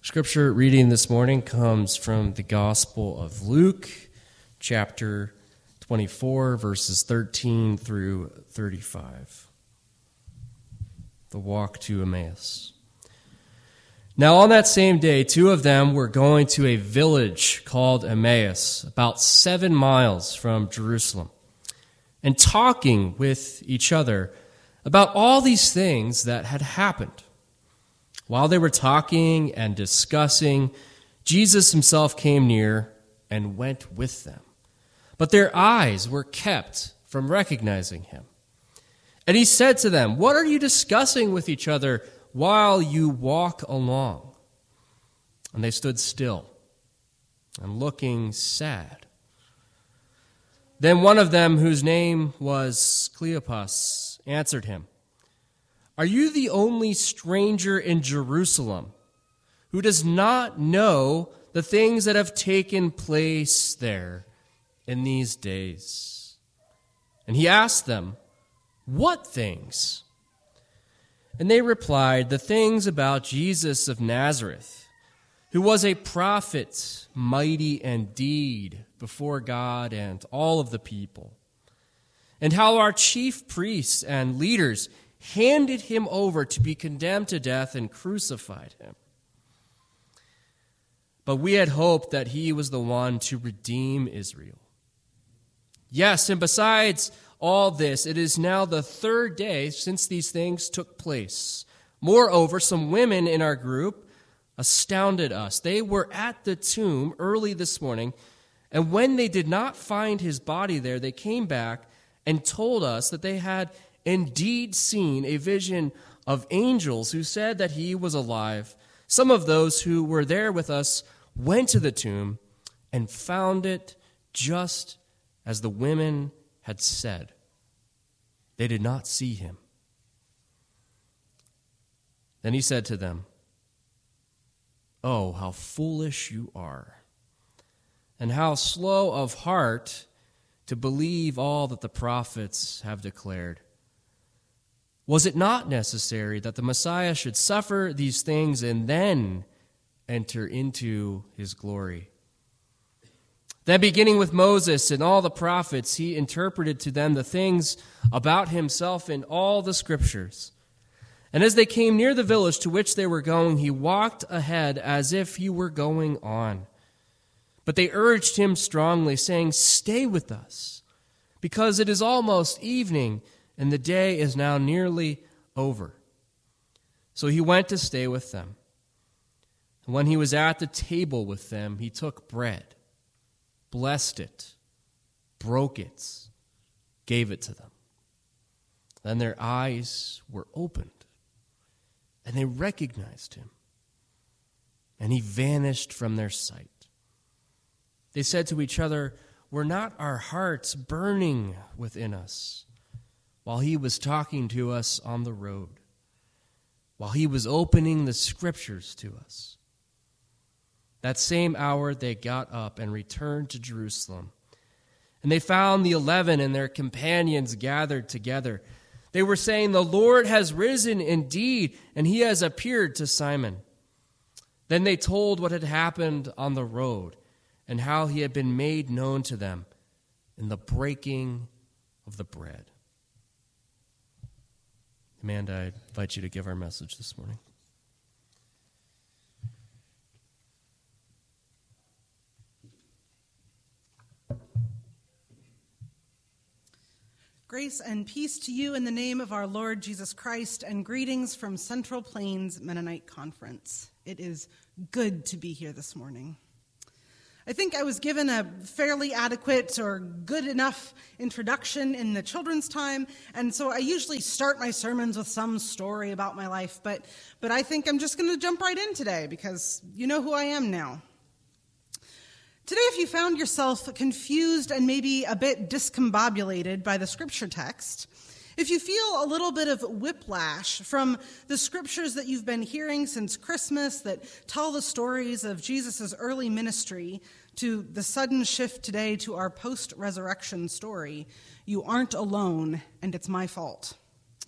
Scripture reading this morning comes from the Gospel of Luke, chapter 24, verses 13 through 35. The walk to Emmaus. Now on that same day, two of them were going to a village called Emmaus, about 7 miles from Jerusalem, and talking with each other about all these things that had happened. While they were talking and discussing, Jesus himself came near and went with them. But their eyes were kept from recognizing him. And he said to them, "What are you discussing with each other while you walk along?" And they stood still and looking sad. Then one of them, whose name was Cleopas, answered him, "Are you the only stranger in Jerusalem who does not know the things that have taken place there in these days?" And he asked them, "What things?" And they replied, "The things about Jesus of Nazareth, who was a prophet, mighty in deed before God and all of the people, and how our chief priests and leaders handed him over to be condemned to death and crucified him. But we had hoped that he was the one to redeem Israel. Yes, and besides all this, it is now the 3rd day since these things took place. Moreover, some women in our group astounded us. They were at the tomb early this morning, and when they did not find his body there, they came back and told us that they had indeed seen a vision of angels who said that he was alive. Some of those who were there with us went to the tomb and found it just as the women had said. They did not see him." Then he said to them, "Oh, how foolish you are, and how slow of heart to believe all that the prophets have declared. Was it not necessary that the Messiah should suffer these things and then enter into his glory?" Then beginning with Moses and all the prophets, he interpreted to them the things about himself in all the scriptures. And as they came near the village to which they were going, he walked ahead as if he were going on. But they urged him strongly, saying, "Stay with us, because it is almost evening, and the day is now nearly over." So he went to stay with them. And when he was at the table with them, he took bread, blessed it, broke it, gave it to them. Then their eyes were opened, and they recognized him, and he vanished from their sight. They said to each other, "Were not our hearts burning within us while he was talking to us on the road, while he was opening the scriptures to us?" That same hour they got up and returned to Jerusalem. And they found the 11 and their companions gathered together. They were saying, "The Lord has risen indeed, and he has appeared to Simon." Then they told what had happened on the road and how he had been made known to them in the breaking of the bread. Amanda, I invite you to give our message this morning. Grace and peace to you in the name of our Lord Jesus Christ, and greetings from Central Plains Mennonite Conference. It is good to be here this morning. I think I was given a fairly adequate or good enough introduction in the children's time, and so I usually start my sermons with some story about my life, but I think I'm just going to jump right in today because you know who I am now. Today, if you found yourself confused and maybe a bit discombobulated by the scripture text, if you feel a little bit of whiplash from the scriptures that you've been hearing since Christmas that tell the stories of Jesus' early ministry to the sudden shift today to our post-resurrection story, you aren't alone, and it's my fault.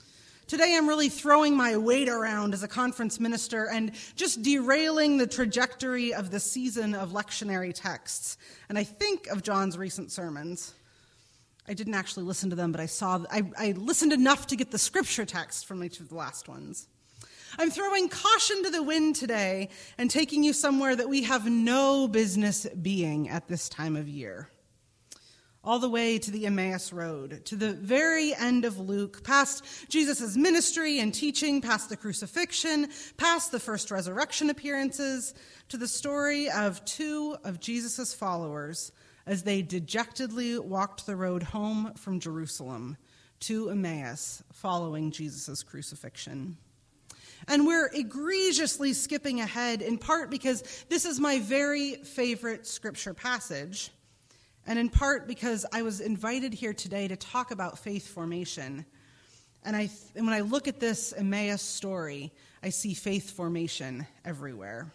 Today I'm really throwing my weight around as a conference minister and just derailing the trajectory of the season of lectionary texts. And I think of John's recent sermons. I didn't actually listen to them, but I listened enough to get the scripture text from each of the last ones. I'm throwing caution to the wind today and taking you somewhere that we have no business being at this time of year. All the way to the Emmaus Road, to the very end of Luke, past Jesus' ministry and teaching, past the crucifixion, past the first resurrection appearances, to the story of two of Jesus' followers as they dejectedly walked the road home from Jerusalem to Emmaus following Jesus' crucifixion. And we're egregiously skipping ahead, in part because this is my very favorite scripture passage, and in part because I was invited here today to talk about faith formation. And when I look at this Emmaus story, I see faith formation everywhere.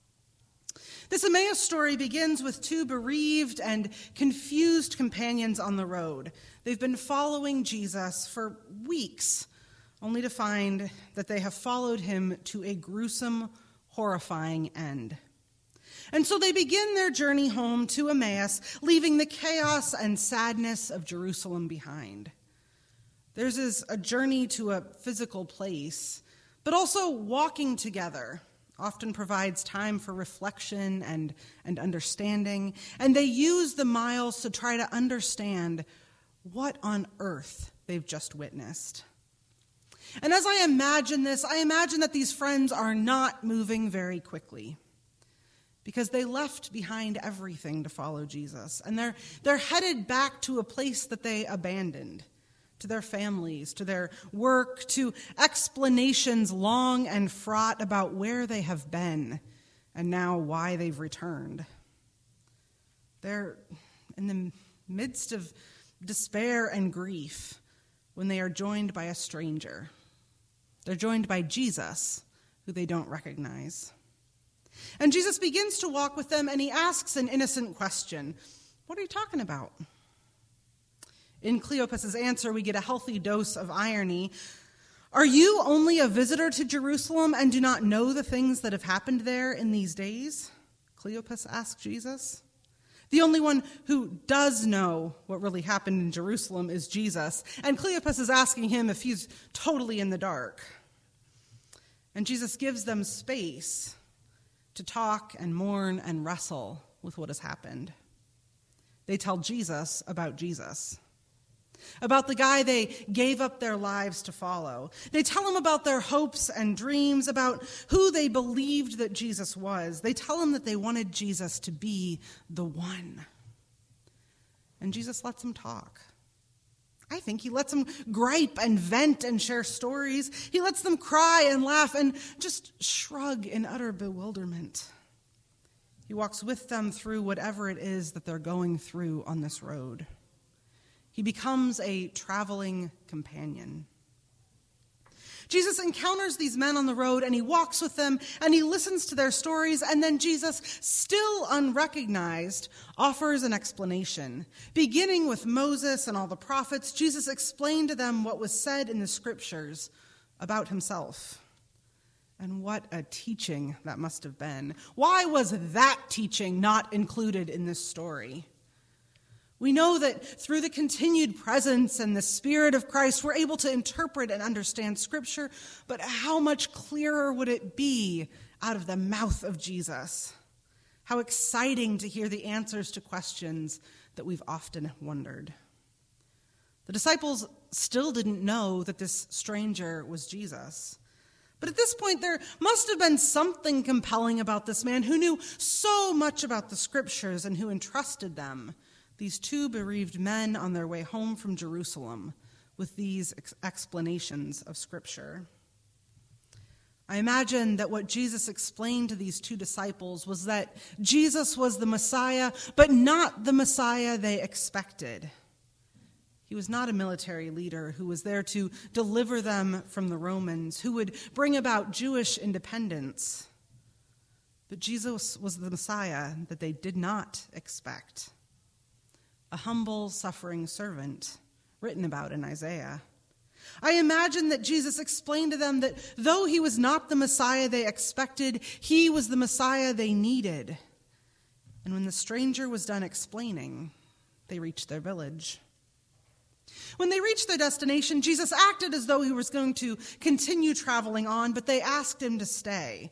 This Emmaus story begins with two bereaved and confused companions on the road. They've been following Jesus for weeks, only to find that they have followed him to a gruesome, horrifying end. And so they begin their journey home to Emmaus, leaving the chaos and sadness of Jerusalem behind. Theirs is a journey to a physical place, but also walking together often provides time for reflection and understanding, and they use the miles to try to understand what on earth they've just witnessed. And as I imagine this, I imagine that these friends are not moving very quickly, because they left behind everything to follow Jesus. And they're headed back to a place that they abandoned, to their families, to their work, to explanations long and fraught about where they have been and now why they've returned. They're in the midst of despair and grief when they are joined by a stranger. They're joined by Jesus, who they don't recognize. And Jesus begins to walk with them, and he asks an innocent question. What are you talking about? In Cleopas' answer, we get a healthy dose of irony. Are you only a visitor to Jerusalem and do not know the things that have happened there in these days? Cleopas asked Jesus. The only one who does know what really happened in Jerusalem is Jesus, and Cleopas is asking him if he's totally in the dark. And Jesus gives them space to talk and mourn and wrestle with what has happened. They tell Jesus, about the guy they gave up their lives to follow. They tell him about their hopes and dreams, about who they believed that Jesus was. They tell him that they wanted Jesus to be the one. And Jesus lets them talk. I think he lets them gripe and vent and share stories. He lets them cry and laugh and just shrug in utter bewilderment. He walks with them through whatever it is that they're going through on this road. He becomes a traveling companion. Jesus encounters these men on the road, and he walks with them, and he listens to their stories, and then Jesus, still unrecognized, offers an explanation. Beginning with Moses and all the prophets, Jesus explained to them what was said in the scriptures about himself. And what a teaching that must have been. Why was that teaching not included in this story? We know that through the continued presence and the Spirit of Christ, we're able to interpret and understand Scripture, but how much clearer would it be out of the mouth of Jesus? How exciting to hear the answers to questions that we've often wondered. The disciples still didn't know that this stranger was Jesus. But at this point, there must have been something compelling about this man who knew so much about the Scriptures and who entrusted them, these two bereaved men on their way home from Jerusalem, with these explanations of Scripture. I imagine that what Jesus explained to these two disciples was that Jesus was the Messiah, but not the Messiah they expected. He was not a military leader who was there to deliver them from the Romans, who would bring about Jewish independence. But Jesus was the Messiah that they did not expect. A humble, suffering servant written about in Isaiah. I imagine that Jesus explained to them that though he was not the Messiah they expected, he was the Messiah they needed. And when the stranger was done explaining, they reached their village. When they reached their destination, Jesus acted as though he was going to continue traveling on, but they asked him to stay.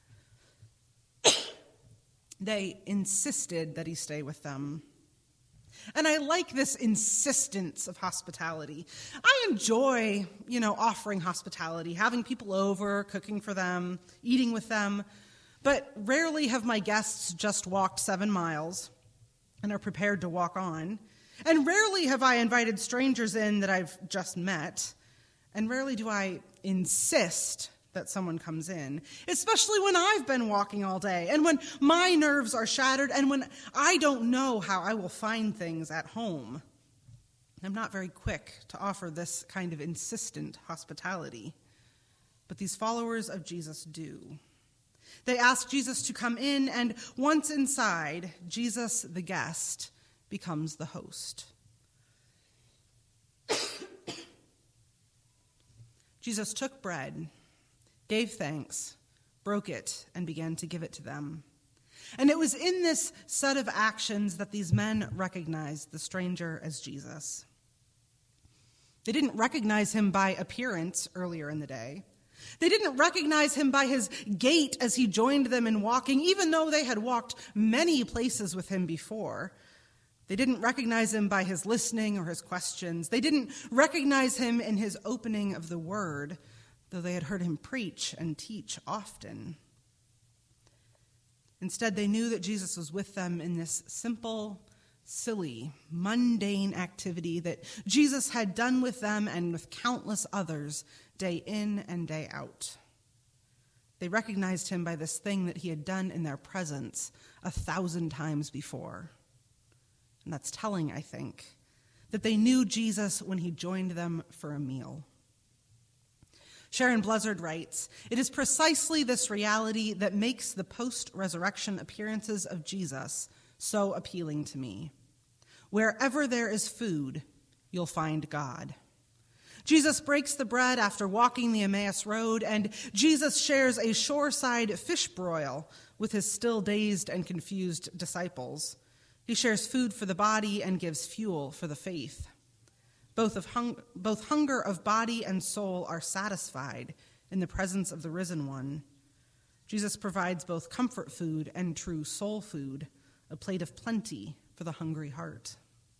They insisted that he stay with them. And I like this insistence of hospitality. I enjoy, offering hospitality, having people over, cooking for them, eating with them. But rarely have my guests just walked 7 miles and are prepared to walk on. And rarely have I invited strangers in that I've just met. And rarely do I insist that someone comes in, especially when I've been walking all day and when my nerves are shattered and when I don't know how I will find things at home. I'm not very quick to offer this kind of insistent hospitality, but these followers of Jesus do. They ask Jesus to come in, and once inside, Jesus, the guest, becomes the host. Jesus took bread, gave thanks, broke it, and began to give it to them. And it was in this set of actions that these men recognized the stranger as Jesus. They didn't recognize him by appearance earlier in the day. They didn't recognize him by his gait as he joined them in walking, even though they had walked many places with him before. They didn't recognize him by his listening or his questions. They didn't recognize him in his opening of the word, though they had heard him preach and teach often. Instead, they knew that Jesus was with them in this simple, silly, mundane activity that Jesus had done with them and with countless others day in and day out. They recognized him by this thing that he had done in their presence 1,000 times before. And that's telling, I think, that they knew Jesus when he joined them for a meal. Sharon Blizzard writes, "It is precisely this reality that makes the post-resurrection appearances of Jesus so appealing to me. Wherever there is food, you'll find God." Jesus breaks the bread after walking the Emmaus Road, and Jesus shares a shoreside fish broil with his still dazed and confused disciples. He shares food for the body and gives fuel for the faith. Both hunger of body and soul are satisfied in the presence of the risen one. Jesus provides both comfort food and true soul food, a plate of plenty for the hungry heart.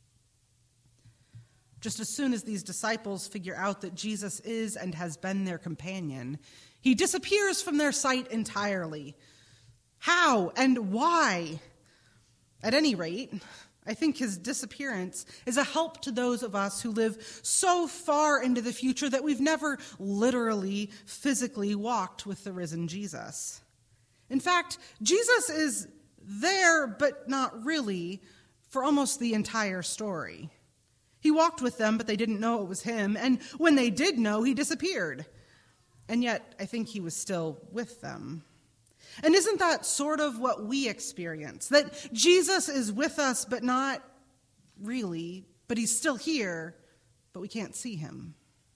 Just as soon as these disciples figure out that Jesus is and has been their companion, he disappears from their sight entirely. How and why? At any rate, I think his disappearance is a help to those of us who live so far into the future that we've never literally, physically walked with the risen Jesus. In fact, Jesus is there, but not really, for almost the entire story. He walked with them, but they didn't know it was him, and when they did know, he disappeared. And yet, I think he was still with them. And isn't that sort of what we experience? That Jesus is with us, but not really, but he's still here, but we can't see him.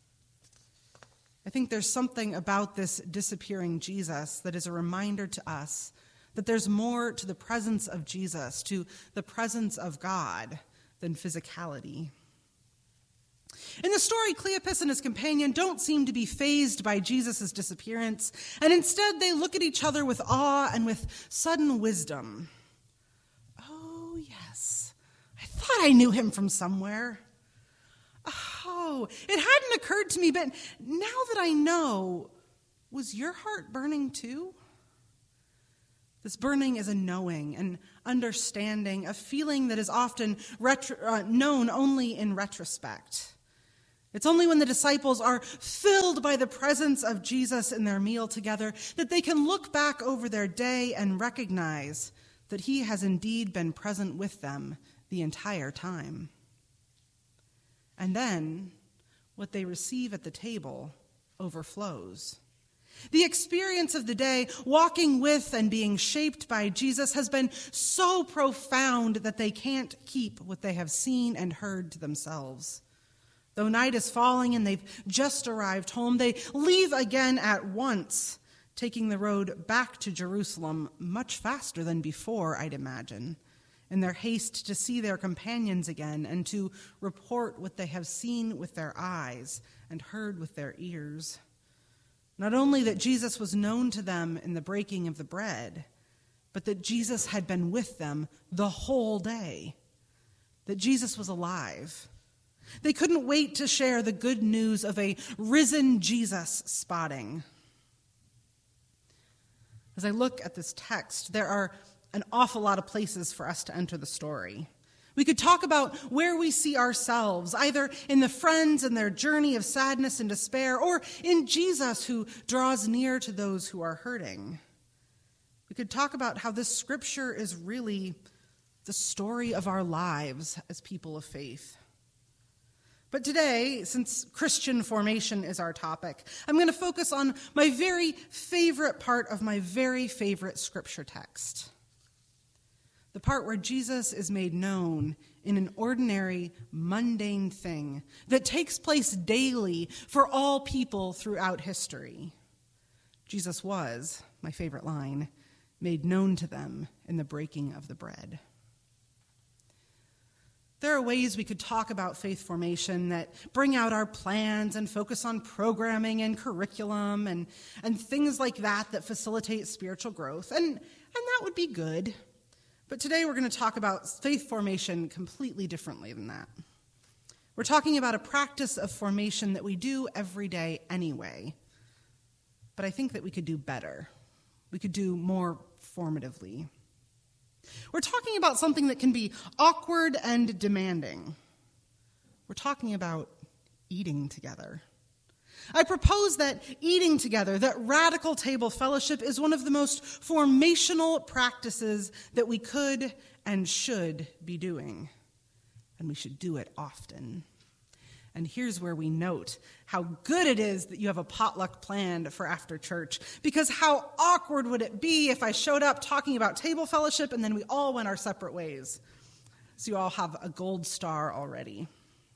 I think there's something about this disappearing Jesus that is a reminder to us that there's more to the presence of Jesus, to the presence of God, than physicality. In the story, Cleopas and his companion don't seem to be fazed by Jesus' disappearance, and instead they look at each other with awe and with sudden wisdom. Oh, yes, I thought I knew him from somewhere. Oh, it hadn't occurred to me, but now that I know, was your heart burning too? This burning is a knowing, an understanding, a feeling that is often known only in retrospect. It's only when the disciples are filled by the presence of Jesus in their meal together that they can look back over their day and recognize that he has indeed been present with them the entire time. And then what they receive at the table overflows. The experience of the day, walking with and being shaped by Jesus, has been so profound that they can't keep what they have seen and heard to themselves. Though night is falling and they've just arrived home, they leave again at once, taking the road back to Jerusalem much faster than before, I'd imagine, in their haste to see their companions again and to report what they have seen with their eyes and heard with their ears. Not only that Jesus was known to them in the breaking of the bread, but that Jesus had been with them the whole day, that Jesus was alive. They couldn't wait to share the good news of a risen Jesus spotting. As I look at this text, there are an awful lot of places for us to enter the story. We could talk about where we see ourselves, either in the friends and their journey of sadness and despair, or in Jesus who draws near to those who are hurting. We could talk about how this scripture is really the story of our lives as people of faith. But today, since Christian formation is our topic, I'm going to focus on my very favorite part of my very favorite scripture text. The part where Jesus is made known in an ordinary, mundane thing that takes place daily for all people throughout history. Jesus was, my favorite line, made known to them in the breaking of the bread. There are ways we could talk about faith formation that bring out our plans and focus on programming and curriculum and things like that facilitate spiritual growth, and that would be good. But today we're going to talk about faith formation completely differently than that. We're talking about a practice of formation that we do every day anyway, but I think that we could do better. We could do more formatively. We're talking about something that can be awkward and demanding. We're talking about eating together. I propose that eating together, that radical table fellowship, is one of the most formational practices that we could and should be doing. And we should do it often. And here's where we note how good it is that you have a potluck planned for after church. Because how awkward would it be if I showed up talking about table fellowship and then we all went our separate ways? So you all have a gold star already.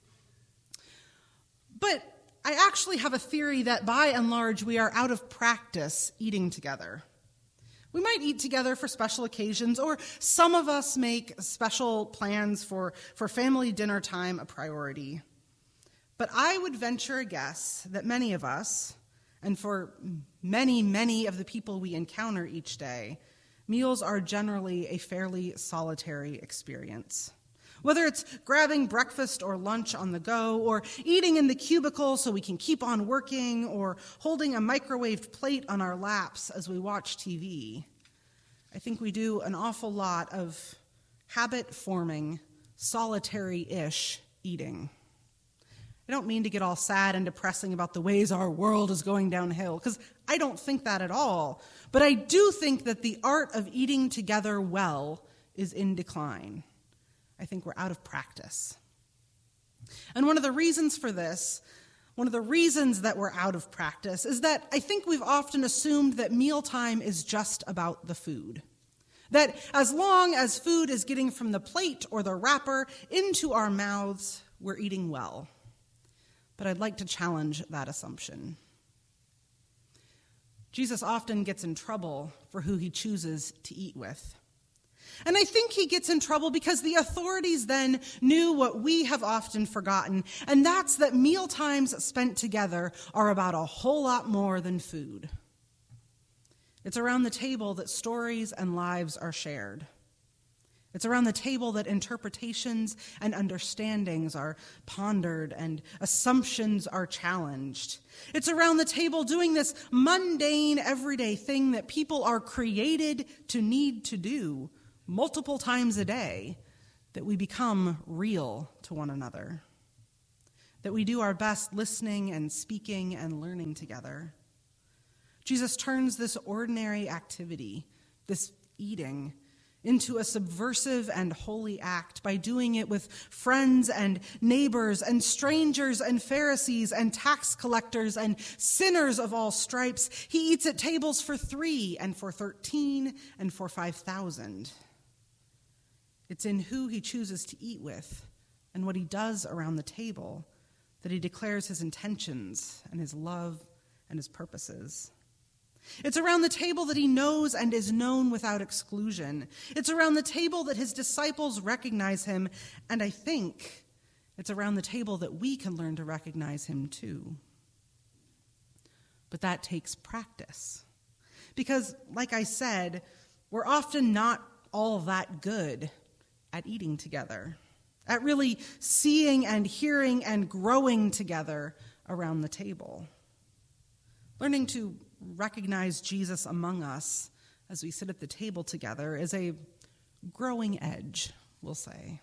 But I actually have a theory that by and large we are out of practice eating together. We might eat together for special occasions, or some of us make special plans for family dinner time a priority. But I would venture a guess that many of us, and for many, many of the people we encounter each day, meals are generally a fairly solitary experience. Whether it's grabbing breakfast or lunch on the go, or eating in the cubicle so we can keep on working, or holding a microwaved plate on our laps as we watch TV, I think we do an awful lot of habit-forming, solitary-ish eating. I don't mean to get all sad and depressing about the ways our world is going downhill, because I don't think that at all. But I do think that the art of eating together well is in decline. I think we're out of practice. And one of the reasons for this, one of the reasons that we're out of practice, is that I think we've often assumed that mealtime is just about the food. That as long as food is getting from the plate or the wrapper into our mouths, we're eating well. But I'd like to challenge that assumption. Jesus often gets in trouble for who he chooses to eat with. And I think he gets in trouble because the authorities then knew what we have often forgotten, and that's that meal times spent together are about a whole lot more than food. It's around the table that stories and lives are shared. It's around the table that interpretations and understandings are pondered and assumptions are challenged. It's around the table doing this mundane, everyday thing that people are created to need to do multiple times a day, that we become real to one another. That we do our best listening and speaking and learning together. Jesus turns this ordinary activity, this eating, into a subversive and holy act by doing it with friends and neighbors and strangers and Pharisees and tax collectors and sinners of all stripes. He eats at tables for 3 and for 13 and for 5,000. It's in who he chooses to eat with and what he does around the table that he declares his intentions and his love and his purposes. It's around the table that he knows and is known without exclusion. It's around the table that his disciples recognize him, and I think it's around the table that we can learn to recognize him too. But that takes practice. Because, like I said, we're often not all that good at eating together, at really seeing and hearing and growing together around the table. Learning to recognize Jesus among us as we sit at the table together is a growing edge, we'll say.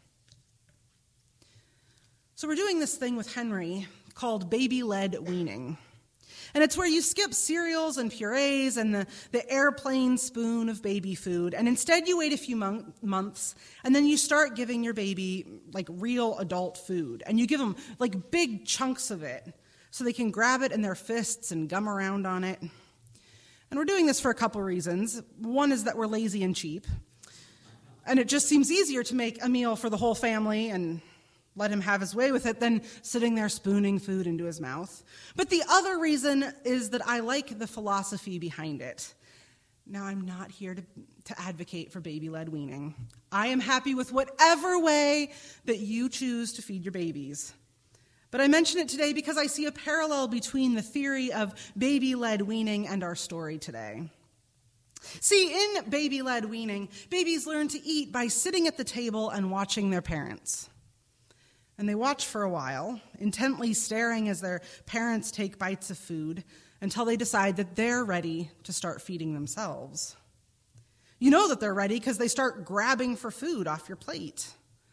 So we're doing this thing with Henry called baby-led weaning. And it's where you skip cereals and purees and the airplane spoon of baby food, and instead you wait a few months, and then you start giving your baby like real adult food. And you give them like big chunks of it so they can grab it in their fists and gum around on it. And we're doing this for a couple reasons. One is that we're lazy and cheap. And it just seems easier to make a meal for the whole family and let him have his way with it than sitting there spooning food into his mouth. But the other reason is that I like the philosophy behind it. Now, I'm not here to advocate for baby-led weaning. I am happy with whatever way that you choose to feed your babies. But I mention it today because I see a parallel between the theory of baby-led weaning and our story today. See, in baby-led weaning, babies learn to eat by sitting at the table and watching their parents. And they watch for a while, intently staring as their parents take bites of food until they decide that they're ready to start feeding themselves. You know that they're ready because they start grabbing for food off your plate.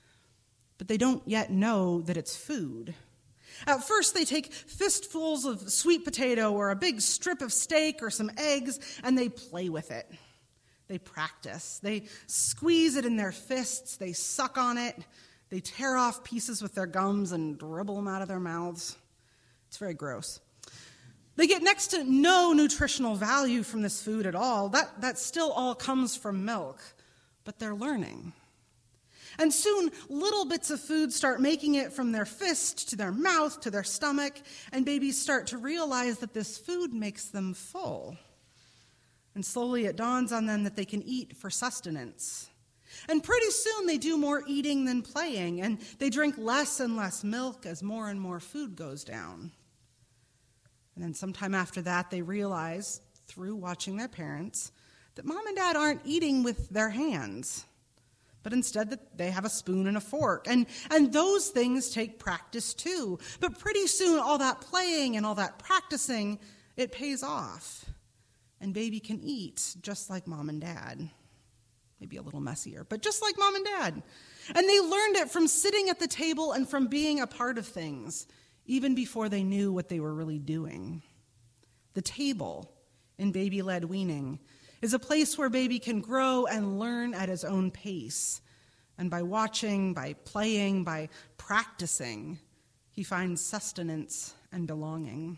But they don't yet know that it's food. At first, they take fistfuls of sweet potato or a big strip of steak or some eggs, and they play with it. They practice. They squeeze it in their fists. They suck on it. They tear off pieces with their gums and dribble them out of their mouths. It's very gross. They get next to no nutritional value from this food at all. That still all comes from milk, but they're learning. And soon, little bits of food start making it from their fist to their mouth to their stomach, and babies start to realize that this food makes them full. And slowly it dawns on them that they can eat for sustenance. And pretty soon they do more eating than playing, and they drink less and less milk as more and more food goes down. And then sometime after that, they realize, through watching their parents, that mom and dad aren't eating with their hands, but instead that they have a spoon and a fork. And those things take practice too. But pretty soon, all that playing and all that practicing, it pays off. And baby can eat just like mom and dad. Maybe a little messier, but just like mom and dad. And they learned it from sitting at the table and from being a part of things, even before they knew what they were really doing. The table in baby-led weaning is a place where baby can grow and learn at his own pace. And by watching, by playing, by practicing, he finds sustenance and belonging.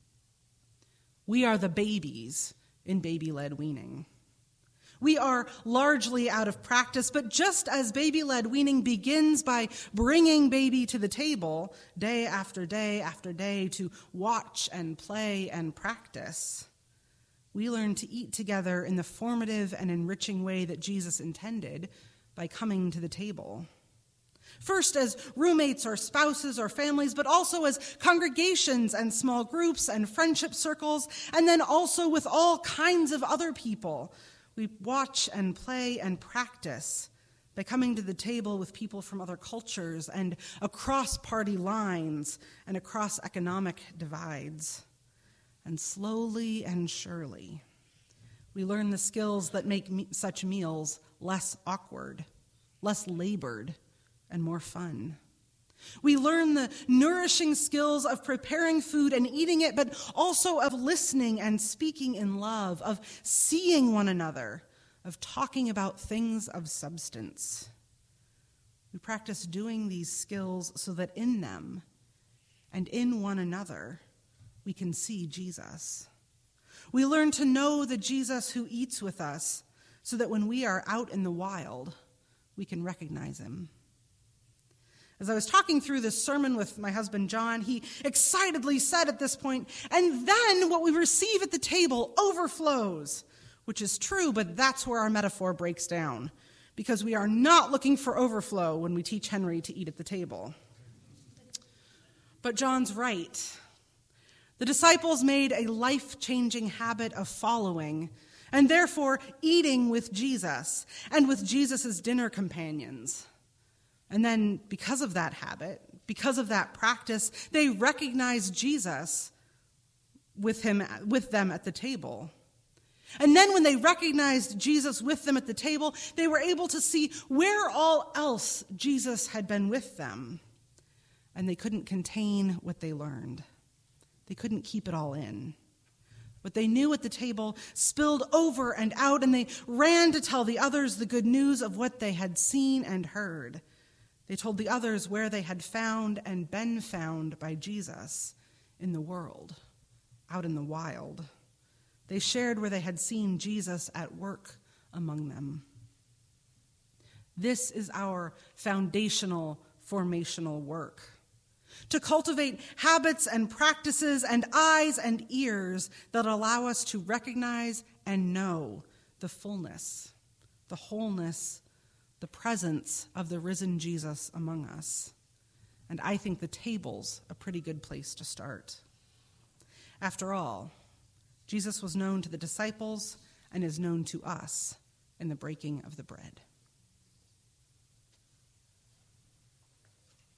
We are the babies in baby-led weaning. We are largely out of practice, but just as baby-led weaning begins by bringing baby to the table day after day after day to watch and play and practice, we learn to eat together in the formative and enriching way that Jesus intended by coming to the table. First as roommates or spouses or families, but also as congregations and small groups and friendship circles, and then also with all kinds of other people. We watch and play and practice by coming to the table with people from other cultures and across party lines and across economic divides. And slowly and surely, we learn the skills that make such meals less awkward, less labored, and more fun. We learn the nourishing skills of preparing food and eating it, but also of listening and speaking in love, of seeing one another, of talking about things of substance. We practice doing these skills so that in them and in one another, we can see Jesus. We learn to know the Jesus who eats with us so that when we are out in the wild, we can recognize him. As I was talking through this sermon with my husband John, he excitedly said at this point, "And then what we receive at the table overflows," which is true, but that's where our metaphor breaks down, because we are not looking for overflow when we teach Henry to eat at the table. But John's right. The disciples made a life-changing habit of following, and therefore eating with Jesus and with Jesus' dinner companions. And then, because of that habit, because of that practice, they recognized Jesus with them at the table. And then when they recognized Jesus with them at the table, they were able to see where all else Jesus had been with them. And they couldn't contain what they learned. They couldn't keep it all in. What they knew at the table spilled over and out, and they ran to tell the others the good news of what they had seen and heard. They told the others where they had found and been found by Jesus in the world, out in the wild. They shared where they had seen Jesus at work among them. This is our foundational, formational work. To cultivate habits and practices and eyes and ears that allow us to recognize and know the fullness, the wholeness, the presence of the risen Jesus among us. And I think the table's a pretty good place to start. After all, Jesus was known to the disciples and is known to us in the breaking of the bread.